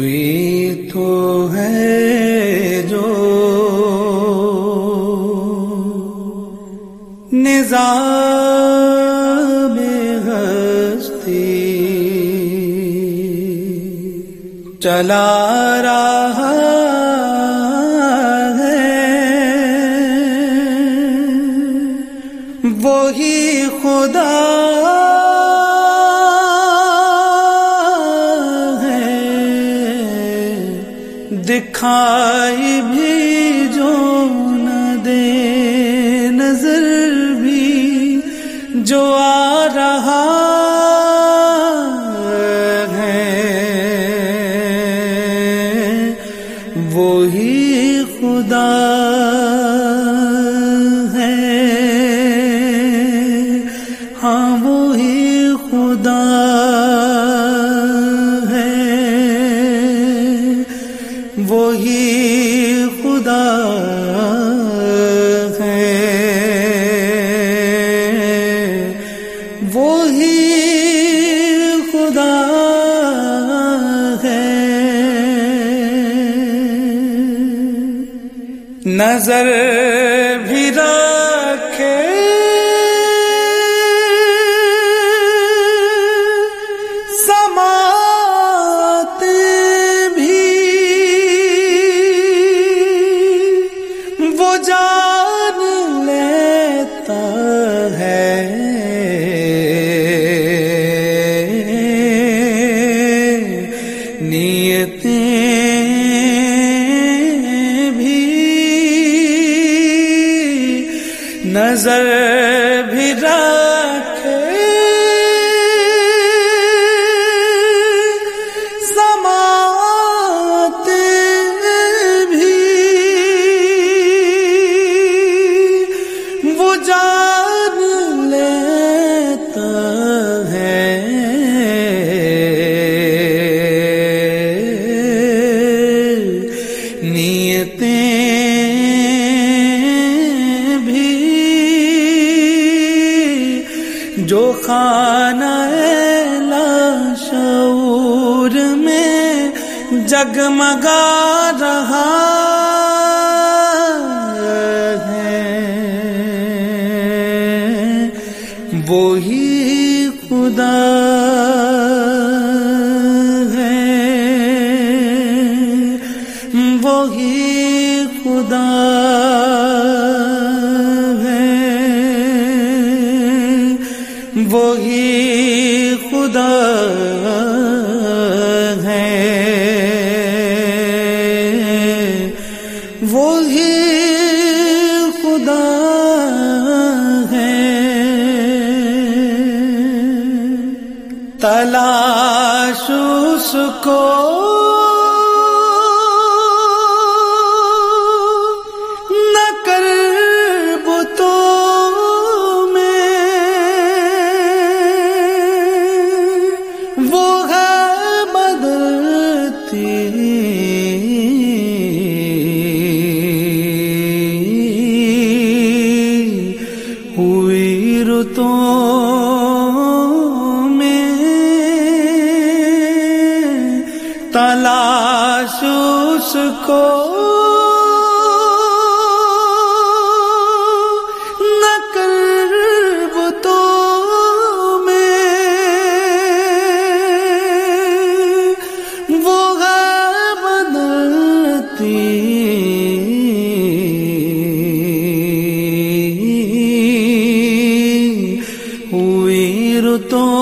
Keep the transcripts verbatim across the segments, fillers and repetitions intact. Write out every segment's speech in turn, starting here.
کوئی تو ہے جو نظام ہستی چلا رہا ہے، وہی خدا دکھائی بھی جو نہ دے، نظر بھی جو آ رہا ہے، وہی خدا ہے، ہاں وہی خدا وہی خدا ہے، وہی خدا ہے۔ نظر بھی رکھے جان لیتا ہے، نیتیں بھی نظر بھی رکھے، جان لیتا ہے، نیتیں بھی جو خانہ لاشعور میں جگمگا رہا وہی خدا ہے، وہی خدا ہے، وہی خدا ہے، وہی خدا ہے۔ تلاش اس کو نہ کر بتوں میں، وہ ہے بدلتی ہوئی رتوں تلاش اس کو نہ کر بتوں میں، وہ ہے بدلتی ہوئی رتوں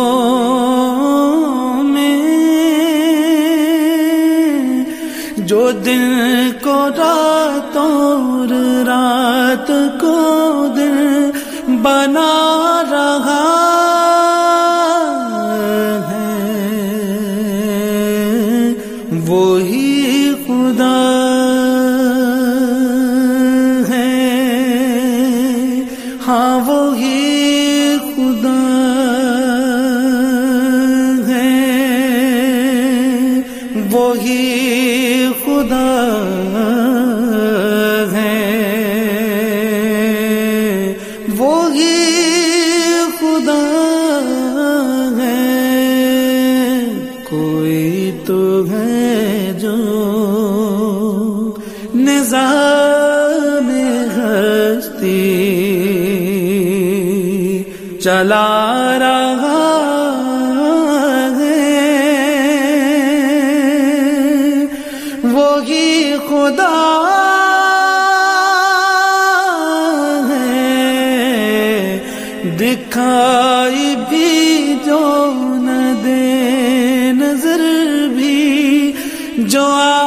جو دن کو راتوں اور رات کو دن بنا رہا ہے، وہی خدا ہے، ہاں وہی خدا ہے، وہی خدا ہے، وہی خدا ہے، کوئی تو ہے جو نظام ہستی چلا رہا ہے، وہی خدا دکھائی بھی جو نہ دے، نظر بھی جو